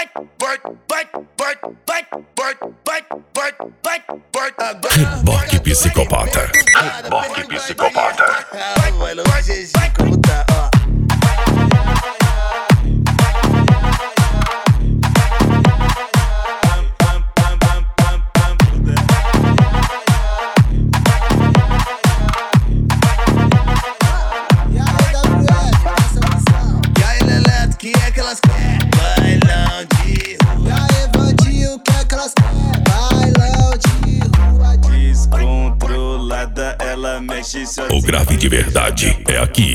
Reboque psicopata. Reboque psicopata. Vai longe de escuta, ó. E aí, Leleto, que é que elas querem? Bailão de rua. E aí, Vandinho, que é que elas querem? Bailão de rua. Descontrolada, ela mexe sozinha. O grave de verdade é aqui.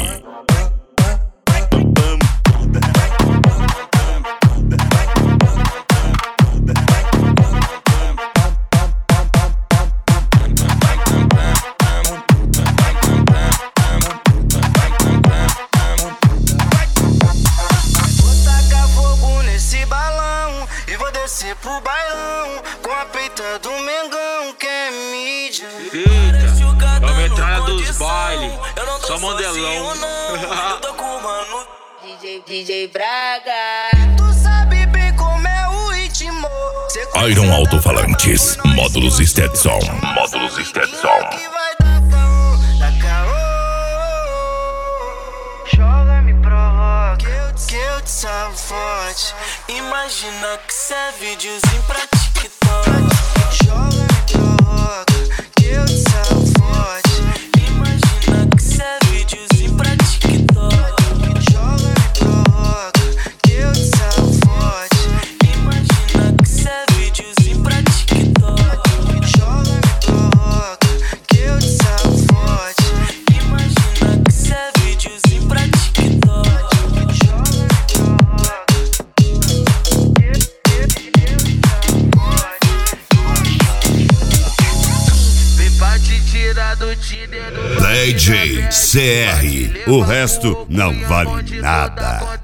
Pro bailão, com a peita do Mengão, que é mídia. Eita, é uma entrada dos bailes, só modelão. Eu tô com o mano DJ Braga. Tu sabe bem como é o ritmo. Iron Alto-Falantes, módulos Stetson. Módulos Stetson. Que vai dar caô, dá caô. Joga, me provoca, que eu te salvo forte. Imagina que cê é videozinho pra TikTok. Joga, me provoca, que eu te salvo forte. Imagina que cê é videozinho pra TikTok. Joga, me provoca, que eu te salvo forte. Imagina que cê é videozinho pra TikTok. Joga, me provoca, que eu te salvo forte. Imagina que cê é videozinho pra TikTok. Joga, me provoca. DJ CR, o resto não vale nada.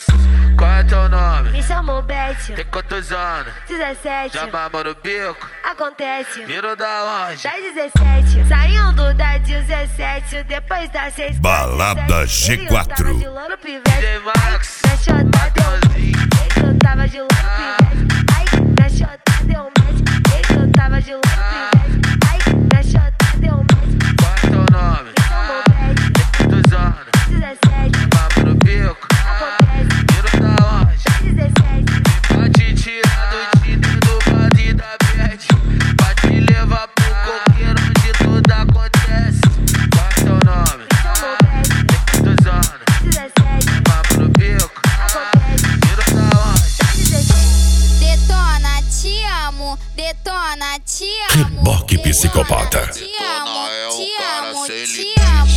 Qual é teu nome? Me chamou Beth. Tem quantos anos? 17. Já mamou no bico? Acontece. Vindo da onde? Das 17. Saindo da 17. Depois da 6. Balada G4. De louro pivete. DJ Max. Na chota deu match. Eu tava de louro pivete. Ai, na chota deu match. Eu tava de louro pivete. Ai, na chota deu match. Qual é teu nome? Me chamou Beth. Tem quantos anos? 17. Mamou no bico? Acontece. Vindo da onde? Das 17. Pra te tirar do Tinder do body da Beth. Pra te levar pro coqueiro onde tudo acontece. Qual é teu nome? Me chamou Beth. Tem quantos anos? 17. Mamou no bico? Acontece. Vindo da onde? Das 17. Detona, te amo. Detona, te amo. Reboque psicopata. Te amo, te amo, te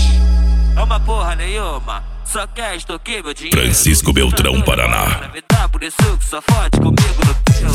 amo. É uma porra nenhuma, só quer extorquir meu dinheiro. Francisco Beltrão, Paraná. Engravidar, por isso que só fode comigo no pelo.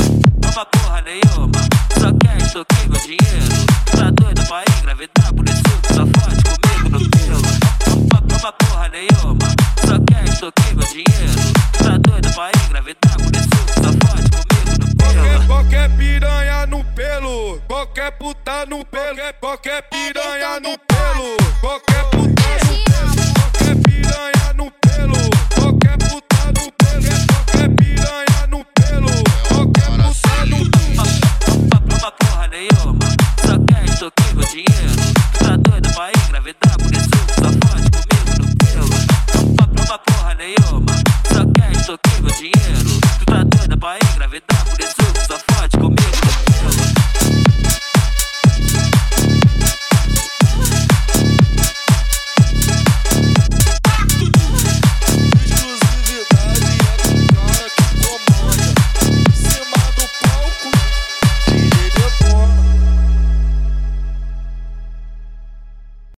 É uma porra nenhuma, só quer extorquir meu dinheiro. Tá doido pra engravidar, por isso que só fode comigo no pelo. É uma porra nenhuma, só quer extorquir meu dinheiro. Tá doido pra engravidar, por isso que só fode comigo no pelo. Qualquer piranha no pelo, qualquer puta no pelo, qualquer piranha no pelo, qualquer puta no pelo, qualquer piranha no pelo, qualquer puta no pelo, qualquer piranha no pelo, qualquer puta no pelo. Uma porra nenhuma, só quer extorquir meu dinheiro. Tá doido pra engravidar, por isso que só fode comigo no pelo. Uma porra nenhuma, só quer extorquir meu dinheiro. Tu tá doido pra engravidar, por isso que só fode.